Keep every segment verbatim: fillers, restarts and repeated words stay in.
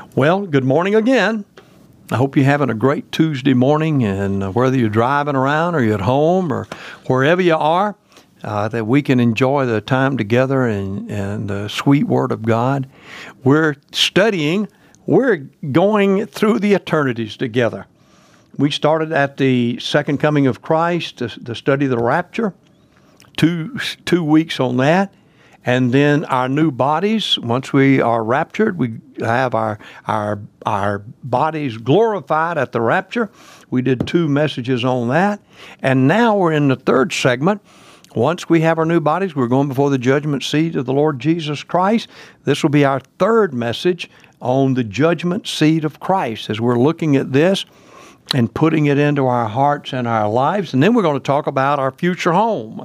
Well, good morning again. I hope you're having a great Tuesday morning, and uh, whether you're driving around or you're at home or wherever you are, uh, that we can enjoy the time together and, and the sweet Word of God. We're studying, we're going through the eternities together. We started at the second coming of Christ to, to study the rapture, two, two weeks on that. And then our new bodies, once we are raptured, we have our our our bodies glorified at the rapture. We did two messages on that. And now we're in the third segment. Once we have our new bodies, we're going before the judgment seat of the Lord Jesus Christ. This will be our third message on the judgment seat of Christ as we're looking at this and putting it into our hearts and our lives. And then we're going to talk about our future home.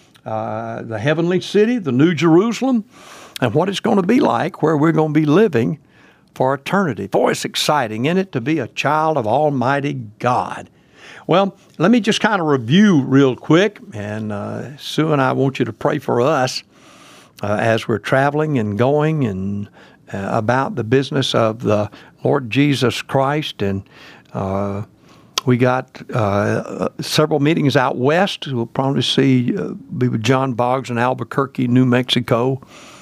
Uh, the heavenly city, the New Jerusalem, and what it's going to be like where we're going to be living for eternity. Boy, it's exciting, isn't it, to be a child of Almighty God? Well, let me just kind of review real quick, and uh, Sue and I want you to pray for us uh, as we're traveling and going and uh, about the business of the Lord Jesus Christ. And uh We got uh, several meetings out west. We'll probably see, uh, be with John Boggs in Albuquerque, New Mexico,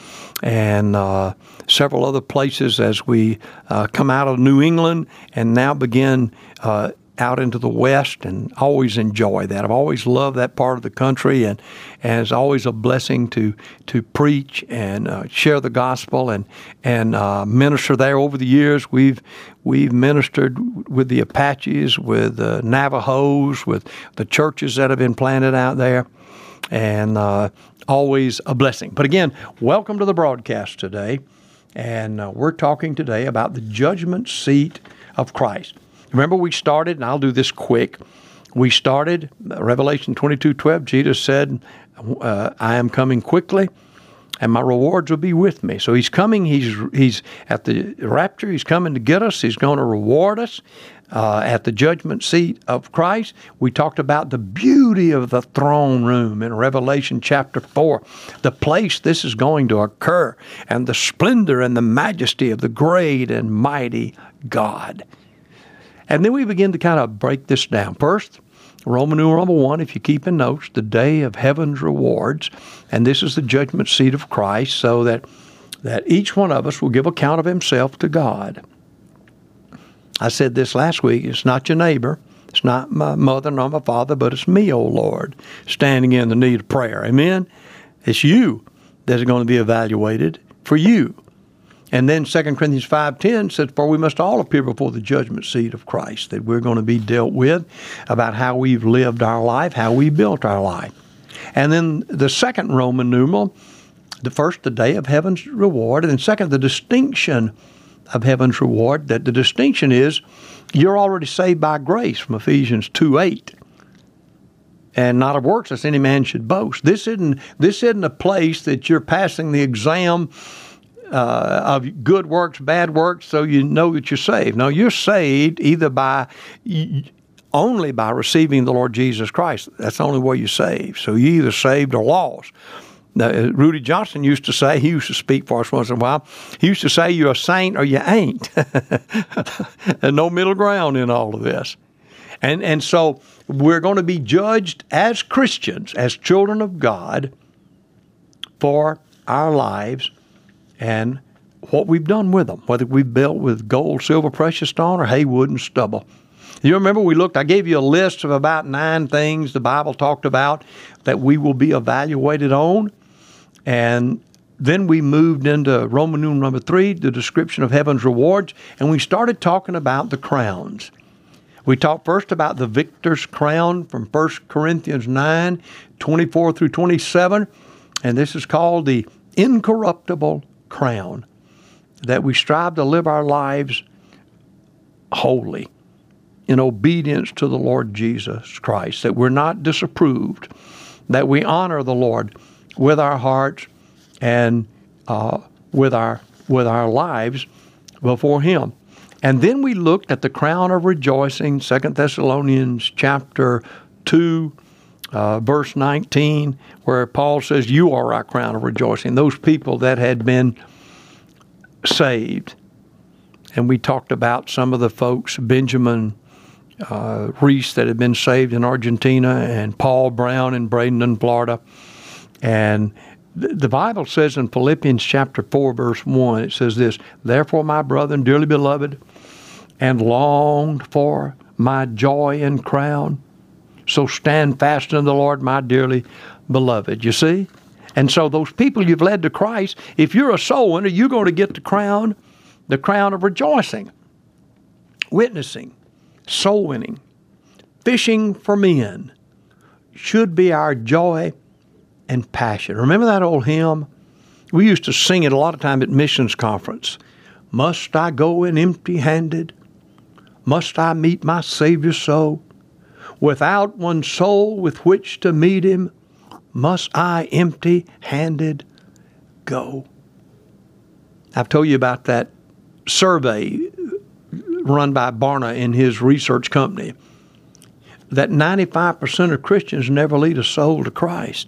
and uh, several other places as we uh, come out of New England and now begin uh, out into the West, and always enjoy that. I've always loved that part of the country, and, and it's always a blessing to to preach and uh, share the gospel and and uh, minister there. Over the years, we've we've ministered with the Apaches, with the Navajos, with the churches that have been planted out there, and uh, always a blessing. But again, welcome to the broadcast today, and uh, we're talking today about the judgment seat of Christ. Remember, we started, and I'll do this quick. We started Revelation twenty-two twelve. Jesus said, uh, I am coming quickly, and my rewards will be with me. So he's coming. He's he's at the rapture. He's coming to get us. He's going to reward us uh, at the judgment seat of Christ. We talked about the beauty of the throne room in Revelation chapter four, the place this is going to occur, and the splendor and the majesty of the great and mighty God. And then we begin to kind of break this down. First, Roman numeral one, if you keep in notes, the day of heaven's rewards. And this is the judgment seat of Christ, so that, that each one of us will give account of himself to God. I said this last week, it's not your neighbor, it's not my mother nor my father, but it's me, O Lord, standing in the need of prayer. Amen? It's you that is going to be evaluated for you. And then Second Corinthians five ten says, for we must all appear before the judgment seat of Christ, that we're going to be dealt with about how we've lived our life, how we built our life. And then the second Roman numeral, the first, the day of heaven's reward, and then second, the distinction of heaven's reward, that the distinction is you're already saved by grace from Ephesians two eight. And not of works, lest any man should boast. This isn't, this isn't a place that you're passing the exam Uh, of good works, bad works, so you know that you're saved. No, you're saved either by, only by receiving the Lord Jesus Christ. That's the only way you're saved. So you're either saved or lost. Now, Rudy Johnson used to say, he used to speak for us once in a while, he used to say you're a saint or you ain't. And no middle ground in all of this. And, and so we're going to be judged as Christians, as children of God, for our lives and what we've done with them, whether we've built with gold, silver, precious stone, or hay, wood, and stubble. You remember we looked, I gave you a list of about nine things the Bible talked about that we will be evaluated on. And then we moved into Roman numeral number three, the description of heaven's rewards, and we started talking about the crowns. We talked first about the victor's crown from First Corinthians nine, twenty-four through twenty-seven, and this is called the incorruptible crown, that we strive to live our lives holy in obedience to the Lord Jesus Christ, that we're not disapproved, that we honor the Lord with our hearts and uh, with our with our lives before Him. And then we looked at the crown of rejoicing, Second Thessalonians chapter two, Uh, verse nineteen, where Paul says, you are our crown of rejoicing. Those people that had been saved and we talked about some of the folks, Benjamin uh, Reese that had been saved in Argentina, and Paul Brown in Bradenton, Florida. And th- the Bible says in Philippians chapter four, verse one, it says this, "Therefore, my brethren, dearly beloved, and longed for my joy and crown, so stand fast in the Lord, my dearly beloved." You see? And so those people you've led to Christ, if you're a soul winner, you're going to get the crown, the crown of rejoicing, witnessing, soul winning, fishing for men should be our joy and passion. Remember that old hymn? We used to sing it a lot of time at missions conference. Must I go in empty-handed? Must I meet my Savior so? Without one soul with which to meet him, must I empty-handed go? I've told you about that survey run by Barna in his research company, that ninety-five percent of Christians never lead a soul to Christ.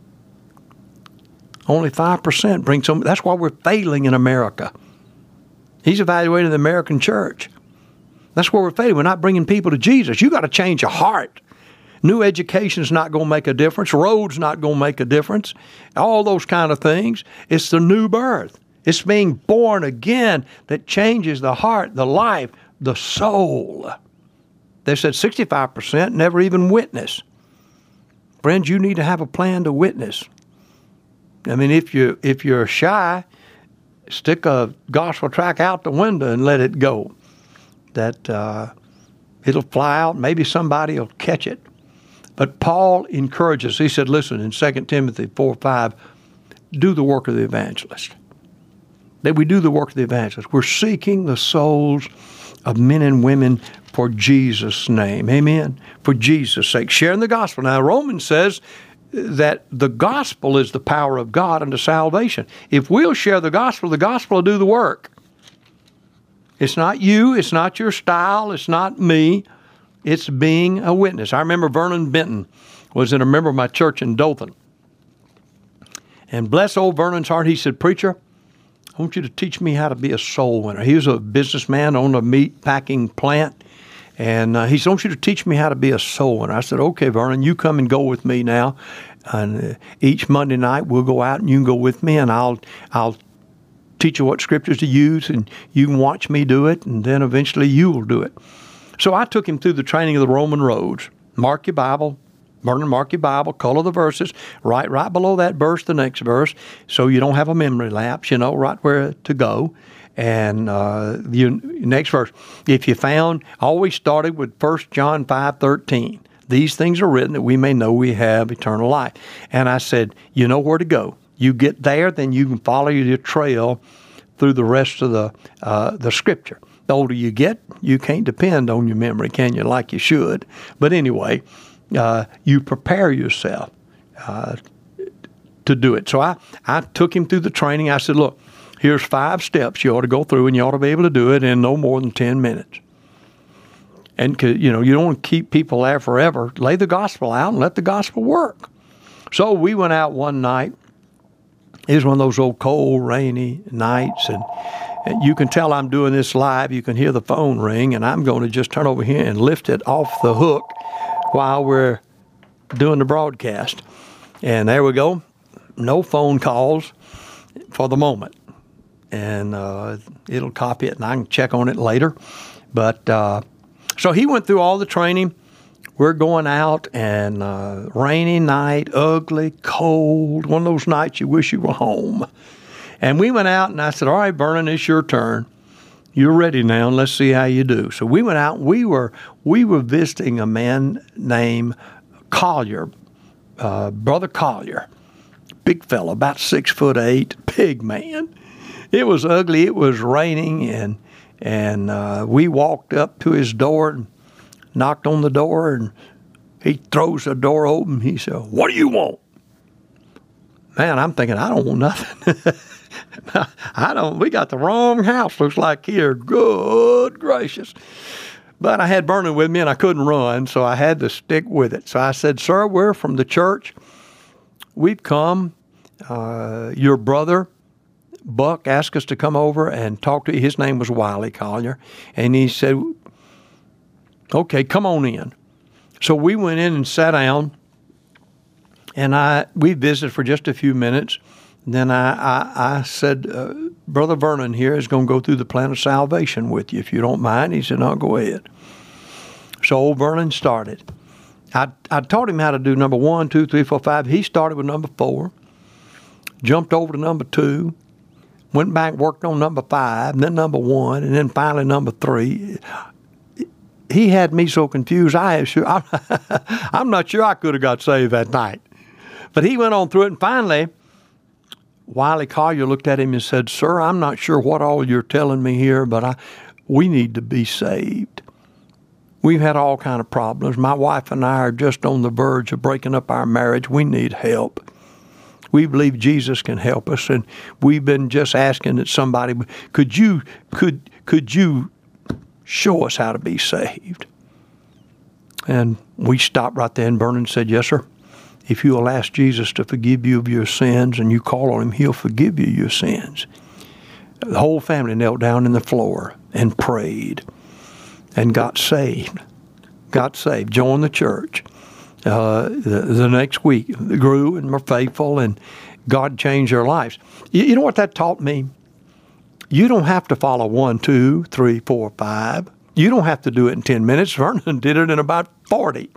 Only five percent bring some. That's why we're failing in America. He's evaluating the American church. That's where we're failing. We're not bringing people to Jesus. You got to change your heart. New education's not going to make a difference. Roads not going to make a difference. All those kind of things. It's the new birth. It's being born again that changes the heart, the life, the soul. They said sixty-five percent never even witness. Friends, you need to have a plan to witness. I mean, if you if you're shy, stick a gospel tract out the window and let it go. That uh, it'll fly out. Maybe somebody will catch it. But Paul encourages. He said, listen, in Second Timothy four five, do the work of the evangelist. That we do the work of the evangelist. We're seeking the souls of men and women for Jesus' name. Amen? For Jesus' sake. Sharing the gospel. Now, Romans says that the gospel is the power of God unto salvation. If we'll share the gospel, the gospel will do the work. It's not you. It's not your style. It's not me. It's being a witness. I remember Vernon Benton was in a member of my church in Dothan. And bless old Vernon's heart, he said, preacher, I want you to teach me how to be a soul winner. He was a businessman on a meat packing plant. And uh, he said, I want you to teach me how to be a soul winner. I said, okay, Vernon, you come and go with me now. And uh, each Monday night we'll go out and you can go with me and I'll I'll teach you what scriptures to use and you can watch me do it and then eventually you will do it. So I took him through the training of the Roman roads. Mark your Bible. Vernon, mark your Bible, color the verses, right right below that verse, the next verse, so you don't have a memory lapse, you know, right where to go. And uh, the next verse, if you found, always started with First John five thirteen. These things are written that we may know we have eternal life. And I said, you know where to go. You get there, then you can follow your trail through the rest of the uh, the Scripture. The older you get, you can't depend on your memory, can you, like you should. But anyway, uh, you prepare yourself uh, to do it. So I, I took him through the training. I said, look, here's five steps you ought to go through, and you ought to be able to do it in no more than ten minutes. And, you know, you don't want to keep people there forever. Lay the gospel out and let the gospel work. So we went out one night. It was one of those old cold, rainy nights, and, and you can tell I'm doing this live. You can hear the phone ring, and I'm going to just turn over here and lift it off the hook while we're doing the broadcast. And there we go. No phone calls for the moment. And uh, it'll copy it, and I can check on it later. But uh, so he went through all the training. We're going out, and uh, rainy night, ugly, cold, one of those nights you wish you were home. And we went out, and I said, all right, Vernon, it's your turn. You're ready now, and let's see how you do. So we went out. We were we were visiting a man named Collier, uh, Brother Collier, big fella, about six foot eight, big man. It was ugly. It was raining, and and uh, we walked up to his door and knocked on the door, and he throws the door open. He said, what do you want? Man, I'm thinking, I don't want nothing. I don't, we got the wrong house, looks like here. Good gracious. But I had Vernon with me, and I couldn't run, so I had to stick with it. So I said, sir, we're from the church. We've come. Uh, your brother Buck asked us to come over and talk to, his name was Wiley Collier, and he said, okay, come on in. So we went in and sat down, and I we visited for just a few minutes. Then I, I, I said, uh, Brother Vernon here is going to go through the plan of salvation with you, if you don't mind. He said, no, go ahead. So old Vernon started. I, I taught him how to do number one, two, three, four, five. He started with number four, jumped over to number two, went back, worked on number five, and then number one, and then finally number three. He had me so confused, I am sure, I'm, I'm not sure I could have got saved that night. But he went on through it, and finally, Wiley Collier looked at him and said, sir, I'm not sure what all you're telling me here, but I, we need to be saved. We've had all kind of problems. My wife and I are just on the verge of breaking up our marriage. We need help. We believe Jesus can help us, and we've been just asking that somebody, could you, could, could you show us how to be saved? And we stopped right there, and Vernon said, yes, sir. If you will ask Jesus to forgive you of your sins and you call on him, he'll forgive you your sins. The whole family knelt down in the floor and prayed and got saved. Got saved, joined the church. Uh, the, the next week, they grew and were faithful, and God changed their lives. You, you know what that taught me? You don't have to follow one, two, three, four, five. You don't have to do it in ten minutes. Vernon did it in about forty.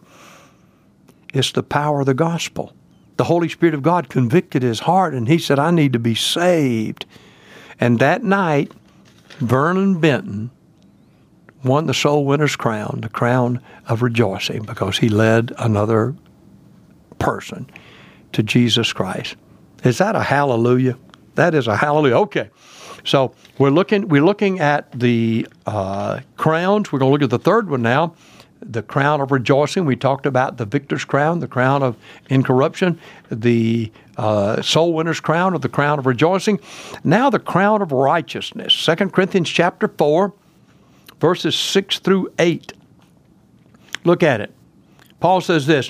It's the power of the gospel. The Holy Spirit of God convicted his heart, and he said, I need to be saved. And that night, Vernon Benton won the Soul Winner's Crown, the crown of rejoicing, because he led another person to Jesus Christ. Is that a hallelujah? That is a hallelujah. Okay. So we're looking we're looking at the uh, crowns. We're going to look at the third one now, the crown of rejoicing. We talked about the victor's crown, the crown of incorruption, the uh, soul winner's crown, or the crown of rejoicing. Now the crown of righteousness. Second Corinthians chapter four, verses six through eight. Look at it. Paul says this,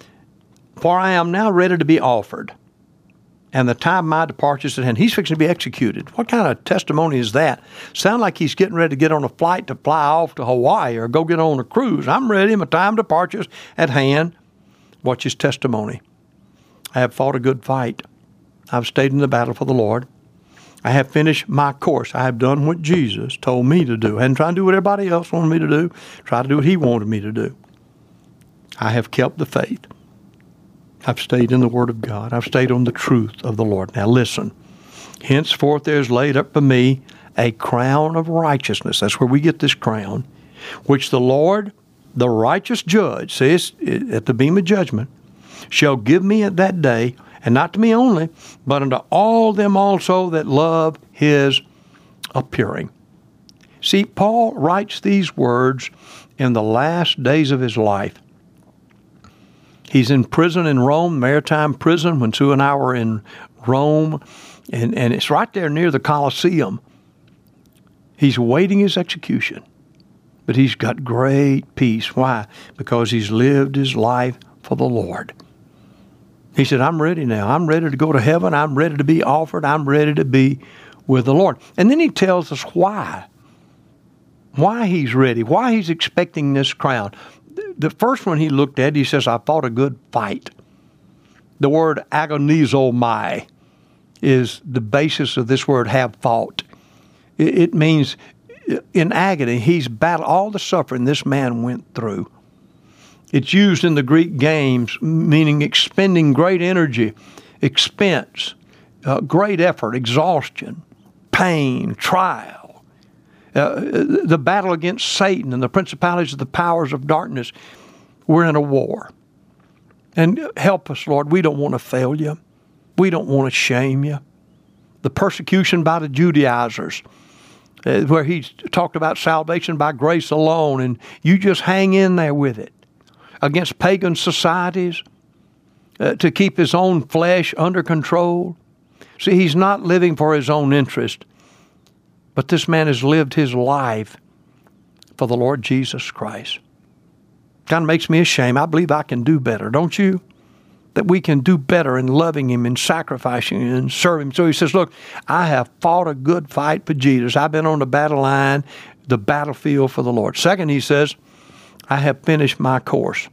for I am now ready to be offered, and the time of my departure is at hand. He's fixing to be executed. What kind of testimony is that? Sound like he's getting ready to get on a flight to fly off to Hawaii or go get on a cruise. I'm ready. My time of departure is at hand. Watch his testimony. I have fought a good fight. I've stayed in the battle for the Lord. I have finished my course. I have done what Jesus told me to do. I hadn't tried to do what everybody else wanted me to do. Try to do what he wanted me to do. I have kept the faith. I've stayed in the Word of God. I've stayed on the truth of the Lord. Now listen, henceforth there is laid up for me a crown of righteousness. That's where we get this crown, which the Lord, the righteous judge, says at the beam of judgment, shall give me at that day, and not to me only, but unto all them also that love his appearing. See, Paul writes these words in the last days of his life. He's in prison in Rome, maritime prison, when Sue and I were in Rome, and, and it's right there near the Colosseum. He's awaiting his execution, but he's got great peace. Why? Because he's lived his life for the Lord. He said, I'm ready now. I'm ready to go to heaven. I'm ready to be offered. I'm ready to be with the Lord. And then he tells us why. Why he's ready. Why he's expecting this crown. The first one he looked at, he says, I fought a good fight. The word agonizomai is the basis of this word, have fought. It means in agony, he's battled all the suffering this man went through. It's used in the Greek games, meaning expending great energy, expense, uh, great effort, exhaustion, pain, trial. Uh, the battle against Satan and the principalities of the powers of darkness. We're in a war. And help us, Lord. We don't want to fail you. We don't want to shame you. The persecution by the Judaizers, uh, where he talked about salvation by grace alone, and you just hang in there with it. Against pagan societies, uh, to keep his own flesh under control. See, he's not living for his own interest. But this man has lived his life for the Lord Jesus Christ. Kind of makes me ashamed. I believe I can do better, don't you? that we can do better in loving Him and sacrificing Him and serving Him. So he says, look, I have fought a good fight for Jesus. I've been on the battle line, the battlefield for the Lord. Second, he says, I have finished my course.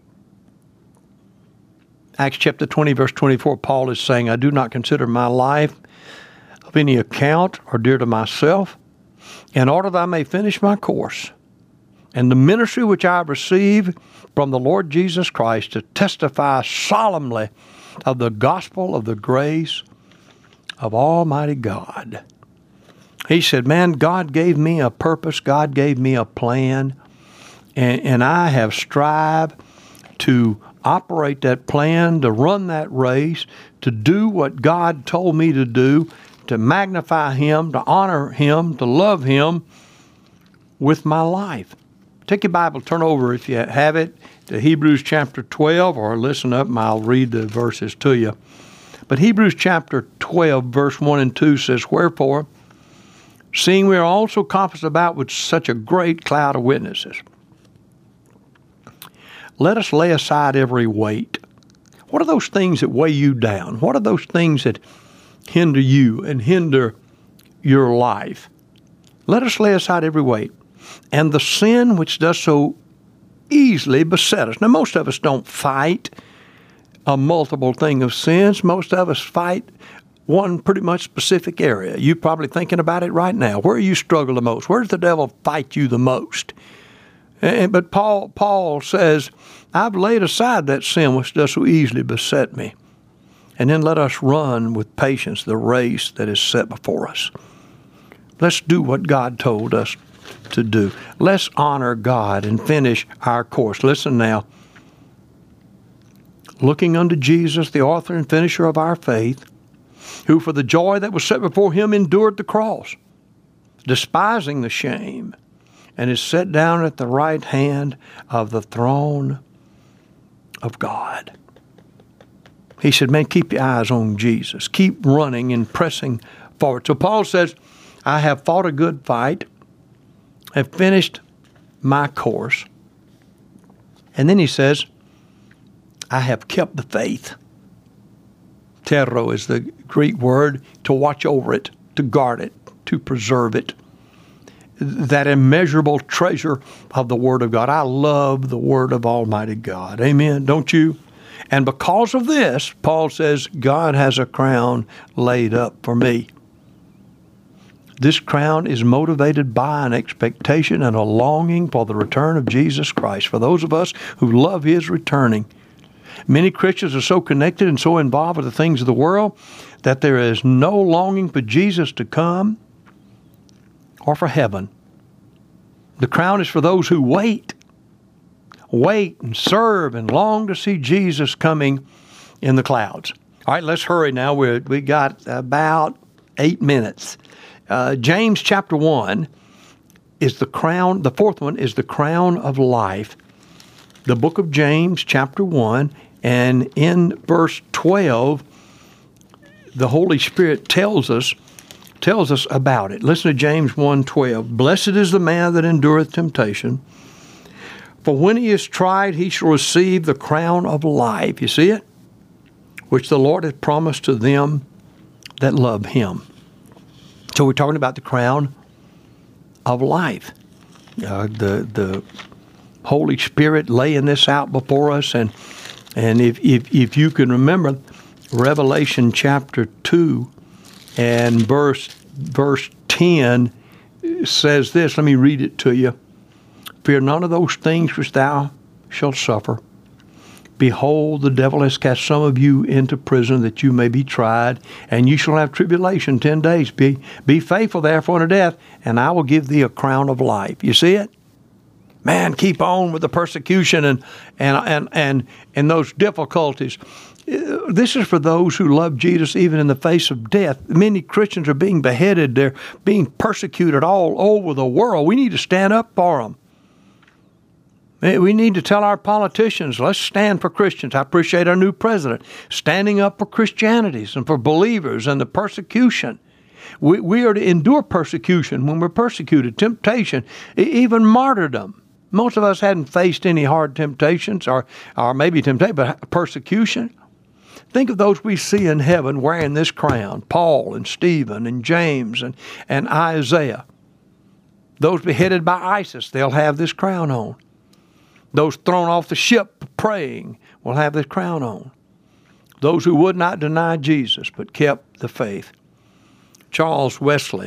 Acts chapter twenty, verse twenty-four, Paul is saying, I do not consider my life of any account or dear to myself, in order that I may finish my course and the ministry which I have received from the Lord Jesus Christ to testify solemnly of the gospel of the grace of Almighty God. He said, man, God gave me a purpose. God gave me a plan. And, and I have strived to operate that plan, to run that race, to do what God told me to do, to magnify Him, to honor Him, to love Him with my life. Take your Bible, turn over if you have it, to Hebrews chapter twelve, or listen up and I'll read the verses to you. But Hebrews chapter twelve, verse one and two says, wherefore, seeing we are also compassed about with such a great cloud of witnesses, let us lay aside every weight. What are those things that weigh you down? What are those things that hinder you and hinder your life? Let us lay aside every weight, and the sin which does so easily beset us. Now, most of us don't fight a multiple thing of sins. Most of us fight one pretty much specific area. You're probably thinking about it right now. Where you struggle the most? Where does the devil fight you the most? And, but Paul, Paul says, I've laid aside that sin which does so easily beset me. And then let us run with patience the race that is set before us. Let's do what God told us to do. Let's honor God and finish our course. Listen now. Looking unto Jesus, the author and finisher of our faith, who for the joy that was set before Him endured the cross, despising the shame, and is set down at the right hand of the throne of God. He said, man, keep your eyes on Jesus. Keep running and pressing forward. So Paul says, I have fought a good fight, have finished my course. And then he says, I have kept the faith. Terro is the Greek word, to watch over it, to guard it, to preserve it. That immeasurable treasure of the Word of God. I love the Word of Almighty God. Amen. Don't you? And because of this, Paul says, God has a crown laid up for me. This crown is motivated by an expectation and a longing for the return of Jesus Christ. For those of us who love His returning. Many Christians are so connected and so involved with the things of the world that there is no longing for Jesus to come or for heaven. The crown is for those who wait. Wait and serve and long to see Jesus coming in the clouds. All right, let's hurry now. We're, we got about eight minutes. Uh, James chapter one is the crown. The fourth one is the crown of life. The book of James chapter one, and in verse twelve, the Holy Spirit tells us tells us about it. Listen to James one twelve. Blessed is the man that endureth temptation, for when he is tried, he shall receive the crown of life. You see it? Which the Lord hath promised to them that love Him. So we're talking about the crown of life. Uh, the the Holy Spirit laying this out before us, and and if if if you can remember, Revelation chapter two and verse verse ten says this. Let me read it to you. Fear none of those things which thou shalt suffer. Behold, the devil has cast some of you into prison that you may be tried, and you shall have tribulation ten days. Be be faithful therefore unto death, and I will give thee a crown of life. You see it? Man, keep on with the persecution and and and and, and those difficulties. This is for those who love Jesus even in the face of death. Many Christians are being beheaded. They're being persecuted all over the world. We need to stand up for them. We need to tell our politicians, let's stand for Christians. I appreciate our new president standing up for Christianities and for believers and the persecution. We, we are to endure persecution when we're persecuted, temptation, even martyrdom. Most of us hadn't faced any hard temptations or, or maybe temptation, but persecution. Think of those we see in heaven wearing this crown, Paul and Stephen and James and, and Isaiah. Those beheaded by ISIS, they'll have this crown on. Those thrown off the ship praying will have this crown on. Those who would not deny Jesus but kept the faith. Charles Wesley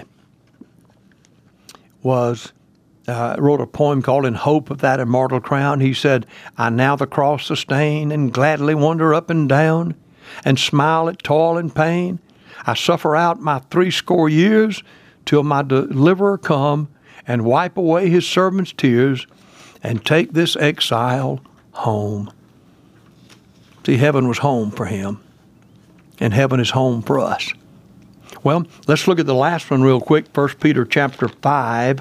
was uh, wrote a poem called In Hope of That Immortal Crown. He said, I now the cross sustain and gladly wander up and down and smile at toil and pain. I suffer out my threescore years till my deliverer come and wipe away his servant's tears and take this exile home. See, heaven was home for him, and heaven is home for us. Well, let's look at the last one real quick. First Peter chapter five,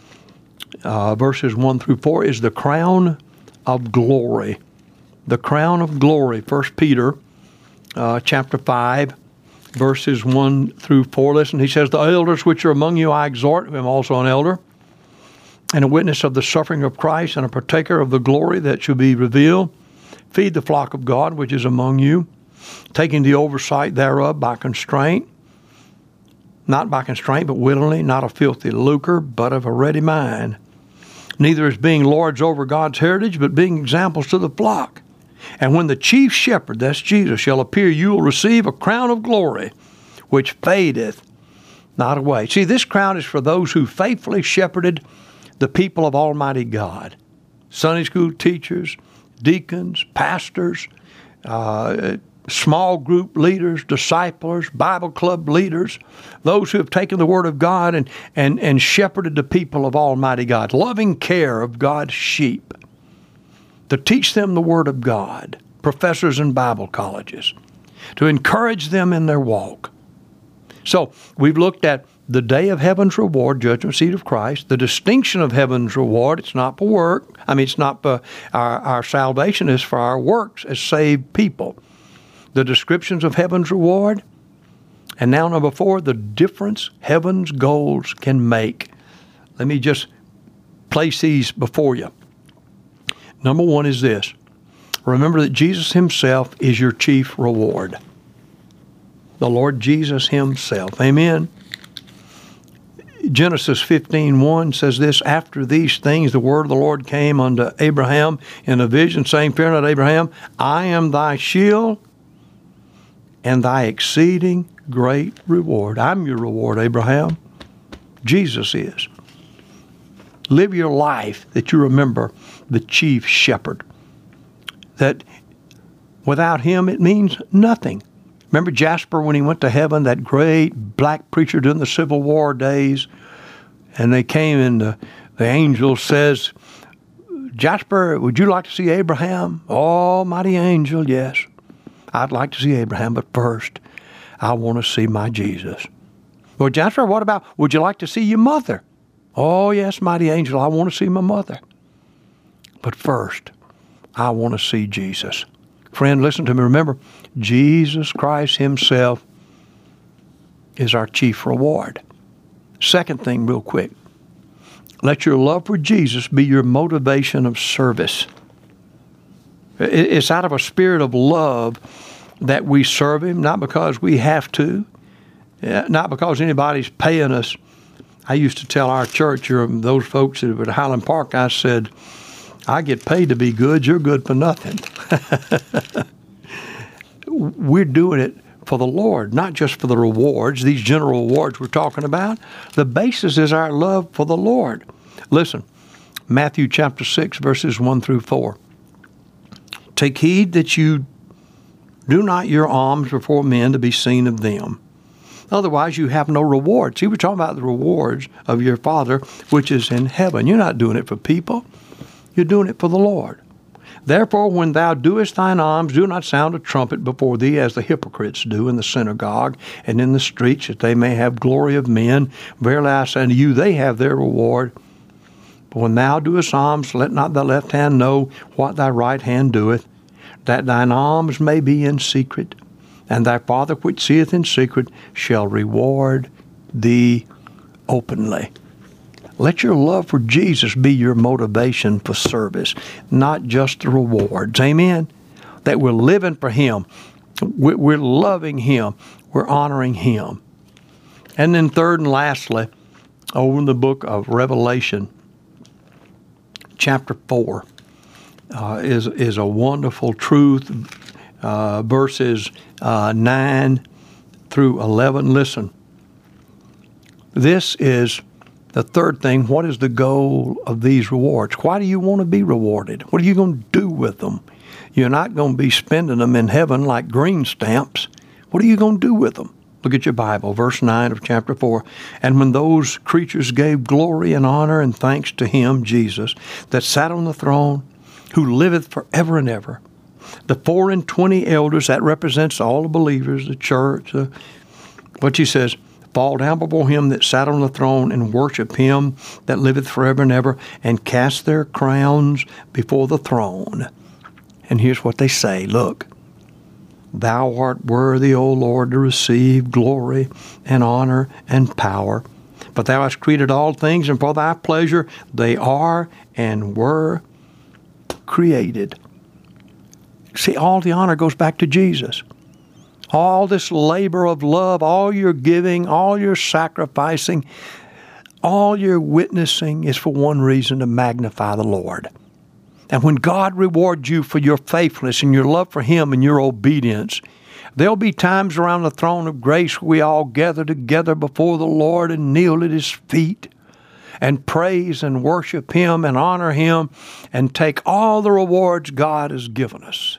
uh, verses one through four is the crown of glory. The crown of glory. First Peter uh, chapter five, verses one through four. Listen, he says, the elders which are among you I exhort, I am also an elder, and a witness of the suffering of Christ, and a partaker of the glory that shall be revealed. Feed the flock of God which is among you, taking the oversight thereof by constraint, not by constraint, but willingly, not of filthy lucre, but of a ready mind. Neither as being lords over God's heritage, but being examples to the flock. And when the chief shepherd, that's Jesus, shall appear, you will receive a crown of glory, which fadeth not away. See, this crown is for those who faithfully shepherded the people of Almighty God. Sunday school teachers, deacons, pastors, uh, small group leaders, disciplers, Bible club leaders, those who have taken the Word of God and, and, and shepherded the people of Almighty God, loving care of God's sheep, to teach them the Word of God, professors in Bible colleges, to encourage them in their walk. So we've looked at the day of heaven's reward, judgment seat of Christ, the distinction of heaven's reward. It's not for work. I mean, it's not for our, our salvation is for our works as saved people. The descriptions of heaven's reward, and now number four, the difference heaven's goals can make. Let me just place these before you. Number one is this. Remember that Jesus himself is your chief reward. The Lord Jesus himself. Amen. Genesis fifteen one says this, after these things the word of the Lord came unto Abraham in a vision, saying, fear not, Abraham, I am thy shield and thy exceeding great reward. I'm your reward, Abraham. Jesus is. Live your life that you remember the chief shepherd. That without him it means nothing. Remember Jasper when he went to heaven, that great black preacher during the Civil War days, and they came and the, the angel says, Jasper, would you like to see Abraham? Oh, mighty angel, yes. I'd like to see Abraham, but first, I want to see my Jesus. Well, Jasper, what about, would you like to see your mother? Oh, yes, mighty angel, I want to see my mother. But first, I want to see Jesus. Friend, listen to me. Remember, Jesus Christ himself is our chief reward. Second thing, real quick. Let your love for Jesus be your motivation of service. It's out of a spirit of love that we serve him, not because we have to, not because anybody's paying us. I used to tell our church, or those folks that were at Highland Park, I said, I get paid to be good, you're good for nothing. We're doing it for the Lord, not just for the rewards, these general rewards we're talking about. The basis is our love for the Lord. Listen, Matthew chapter six, verses one through four. Take heed that you do not your alms before men to be seen of them. Otherwise, you have no reward. See, we're talking about the rewards of your Father, which is in heaven. You're not doing it for people. You're doing it for the Lord. Therefore, when thou doest thine alms, do not sound a trumpet before thee, as the hypocrites do in the synagogue and in the streets, that they may have glory of men. Verily I say unto you, they have their reward. But when thou doest alms, let not thy left hand know what thy right hand doeth, that thine alms may be in secret, and thy Father which seeth in secret shall reward thee openly. Let your love for Jesus be your motivation for service, not just the rewards. Amen? That we're living for him. We- We're loving Him. We're honoring Him. And then third and lastly, over in the book of Revelation, chapter four, uh, is, is a wonderful truth. Uh, verses uh, nine through eleven. Listen, this is the third thing. What is the goal of these rewards? Why do you want to be rewarded? What are you going to do with them? You're not going to be spending them in heaven like green stamps. What are you going to do with them? Look at your Bible, verse nine of chapter four. And when those creatures gave glory and honor and thanks to Him, Jesus, that sat on the throne, who liveth forever and ever, the four and twenty elders, that represents all the believers, the church, uh, what she says, fall down before Him that sat on the throne and worship Him that liveth forever and ever, and cast their crowns before the throne. And here's what they say, look, Thou art worthy, O Lord, to receive glory and honor and power. But Thou hast created all things, and for Thy pleasure they are and were created. See, all the honor goes back to Jesus. All this labor of love, all your giving, all your sacrificing, all your witnessing is for one reason, to magnify the Lord. And when God rewards you for your faithfulness and your love for Him and your obedience, there'll be times around the throne of grace where we all gather together before the Lord and kneel at His feet and praise and worship Him and honor Him and take all the rewards God has given us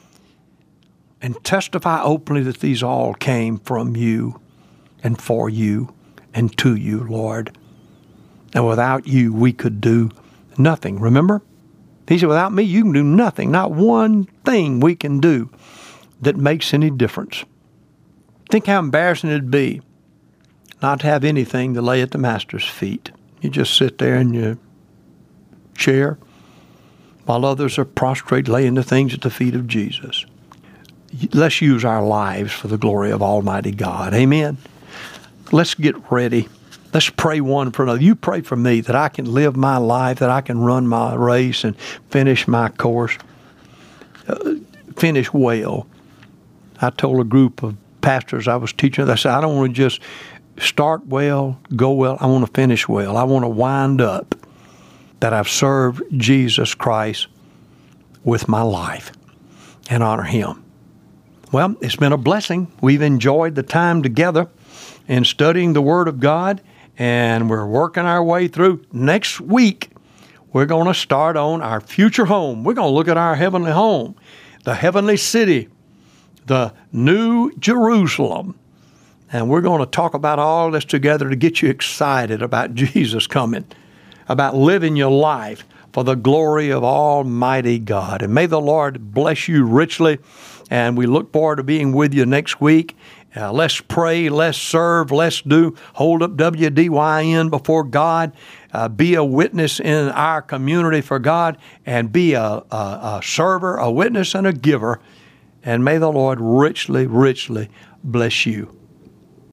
and testify openly that these all came from You and for You and to You, Lord. And without You, we could do nothing. Remember? He said, without me, you can do nothing. Not one thing we can do that makes any difference. Think how embarrassing it'd be not to have anything to lay at the Master's feet. You just sit there in your chair while others are prostrate laying the things at the feet of Jesus. Let's use our lives for the glory of Almighty God. Amen. Let's get ready. Let's pray one for another. You pray for me that I can live my life, that I can run my race and finish my course, uh, finish well. I told a group of pastors I was teaching, I said, I don't want to just start well, go well. I want to finish well. I want to wind up that I've served Jesus Christ with my life and honor Him. Well, it's been a blessing. We've enjoyed the time together in studying the Word of God, and we're working our way through. Next week, we're going to start on our future home. We're going to look at our heavenly home, the heavenly city, the New Jerusalem. And we're going to talk about all this together to get you excited about Jesus coming, about living your life for the glory of Almighty God. And may the Lord bless you richly. And we look forward to being with you next week. Uh, let's pray, let's serve, let's do. Hold up W D Y N before God. Uh, be a witness in our community for God, and be a, a, a server, a witness, and a giver. And may the Lord richly, richly bless you.